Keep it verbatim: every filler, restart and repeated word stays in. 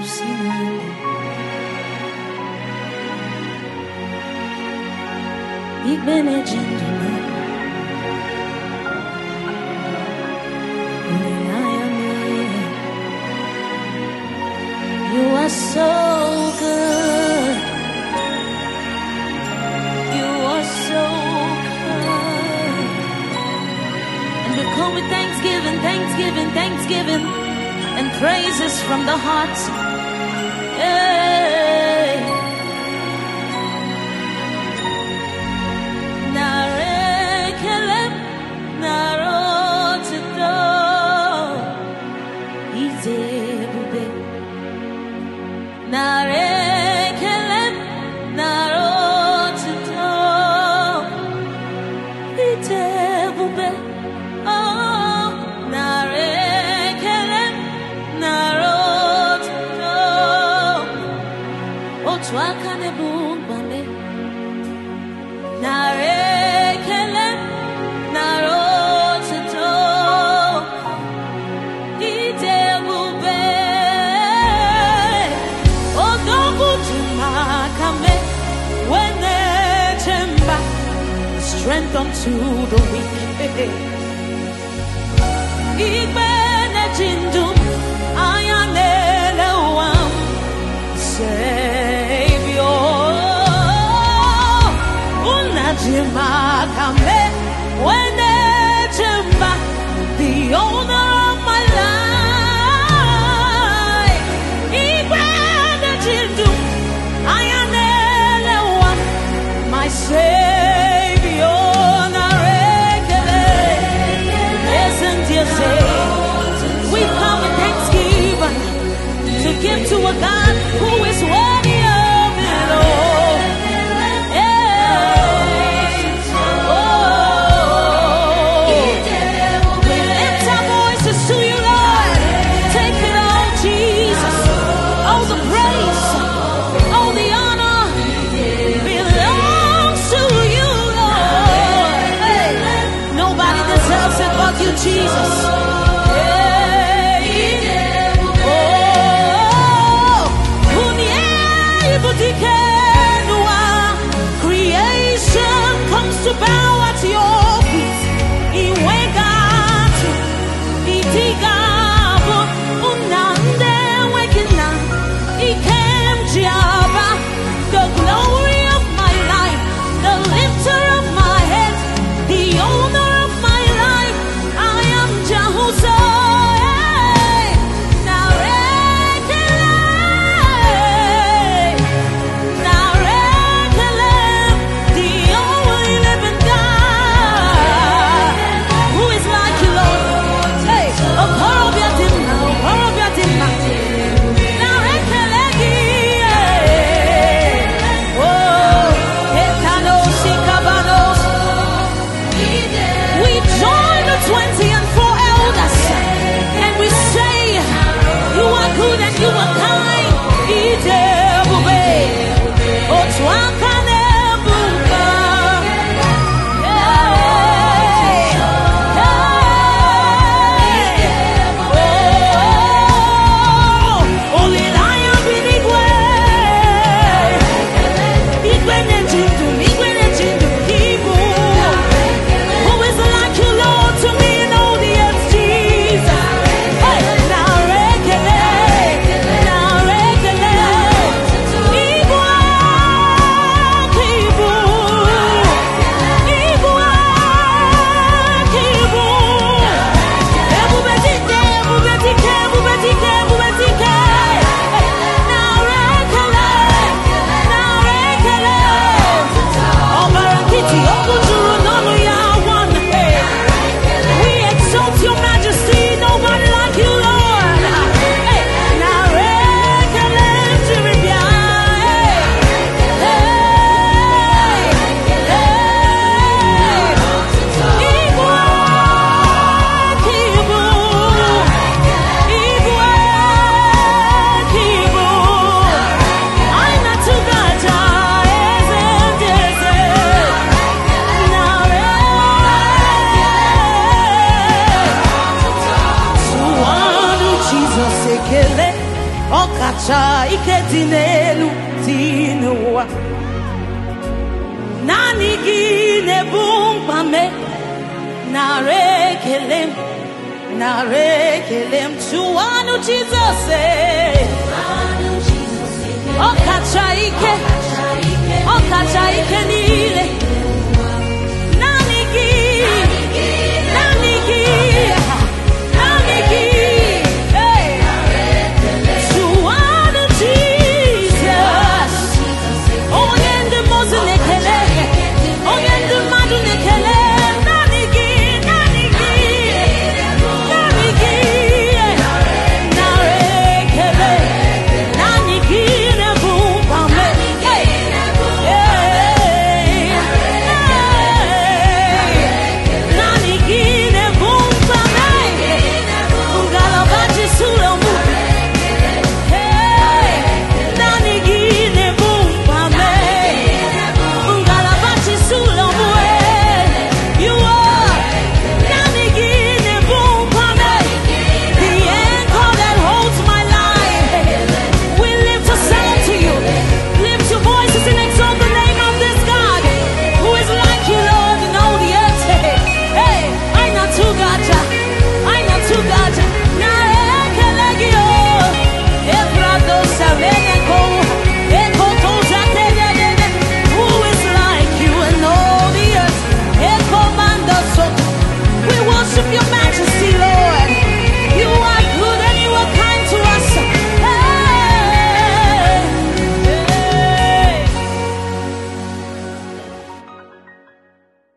You are so good. You are so good. And we come with thanksgiving, thanksgiving, thanksgiving, and praises from the heart. Hey. Narekelem, narotido, izebube. Narekelem, narotido, izebube. Oh, narekelem, narotido. Otwakane bumbame. Narekelem, narotido, izebube. Strength unto the weak. Igbene jindum ayanele wam Savior. Unajima kame wene jimba, the owner of my life. Igbene jindum ayanele wam, my Savior. We come with thanksgiving to give to a God who is worthy of it all. Yeah. Oh. We lift our voices to you, Lord. Take it all, Jesus. All the praise, all the honor belongs to you, Lord. Hey. Nobody deserves it but you, Jesus. Creation comes to bow at your feet. Iwegatu, itigabu, unande wekina, ikemjiaba, the glory of my life, the lifter of my head, the owner of my life. I am Jehovah. You are kind, Ijebube, Otwakane Bumba. Hey, hey, oh, only lion binigwe, Igwene Jindum, Igwene Jindum, Kibu. Who is like you, Lord, to me, no? ọkacha ike dị n'elu dị n'ụwa naanị gị na-ebu mkpa me nara ekele m nara ekele m chụwanụ Jizọs ọkacha ike ọkacha ike niile